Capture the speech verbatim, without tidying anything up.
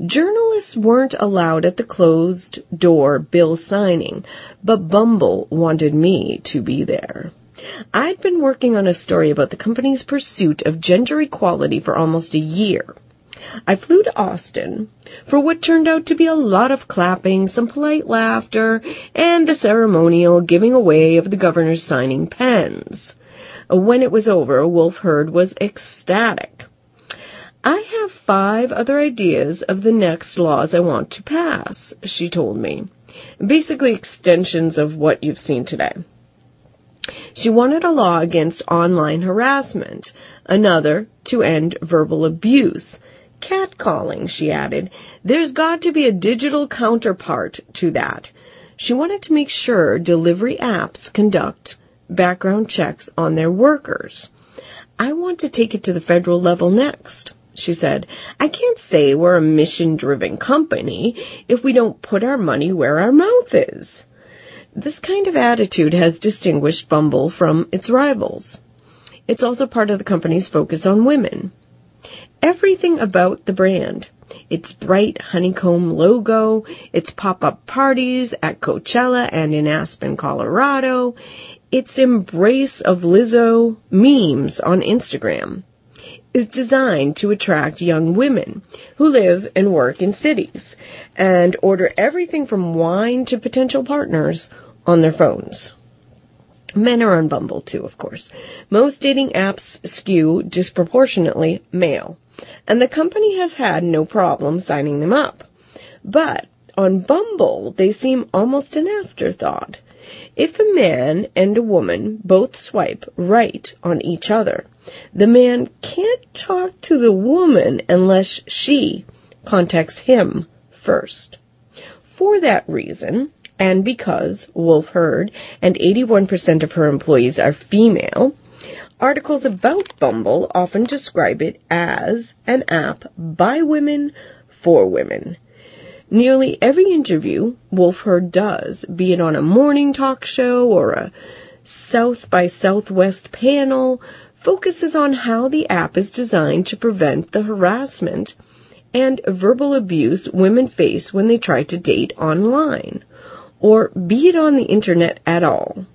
Journalists weren't allowed at the closed-door bill signing, but Bumble wanted me to be there. I'd been working on a story about the company's pursuit of gender equality for almost a year. I flew to Austin for what turned out to be a lot of clapping, some polite laughter, and the ceremonial giving away of the governor's signing pens. When it was over, Wolf Herd was ecstatic. I have five other ideas of the next laws I want to pass, she told me. Basically extensions of what you've seen today. She wanted a law against online harassment, another to end verbal abuse. Catcalling, she added. There's got to be a digital counterpart to that. She wanted to make sure delivery apps conduct background checks on their workers. I want to take it to the federal level next, she said. I can't say we're a mission-driven company if we don't put our money where our mouth is. This kind of attitude has distinguished Bumble from its rivals. It's also part of the company's focus on women. Everything about the brand, its bright honeycomb logo, its pop-up parties at Coachella and in Aspen, Colorado, its embrace of Lizzo memes on Instagram, is designed to attract young women who live and work in cities and order everything from wine to potential partners on their phones. Men are on Bumble, too, of course. Most dating apps skew disproportionately male, and the company has had no problem signing them up. But on Bumble, they seem almost an afterthought. If a man and a woman both swipe right on each other, the man can't talk to the woman unless she contacts him first. For that reason, and because Wolf Herd and eighty-one percent of her employees are female, articles about Bumble often describe it as an app by women for women. Nearly every interview Wolf Herd does, be it on a morning talk show or a South by Southwest panel, focuses on how the app is designed to prevent the harassment and verbal abuse women face when they try to date online, or be it on the internet at all.